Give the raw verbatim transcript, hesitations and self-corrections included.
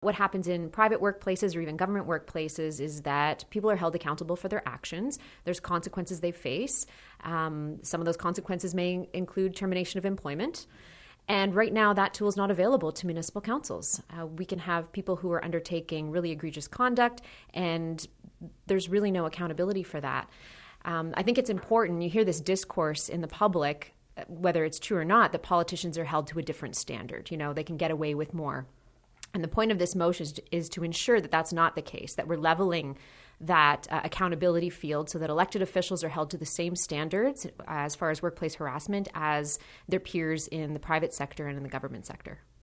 What happens in private workplaces or even government workplaces is that people are held accountable for their actions. There's consequences they face. Um, some of those consequences may include termination of employment. And right now, that tool is not available to municipal councils. Uh, we can have people who are undertaking really egregious conduct, and there's really no accountability for that. Um, I think it's important. You hear this discourse in the public, whether it's true or not, that politicians are held to a different standard. You know, they can get away with more. And the point of this motion is, is to ensure that that's not the case, that we're leveling that uh, accountability field so that elected officials are held to the same standards as far as workplace harassment as their peers in the private sector and in the government sector.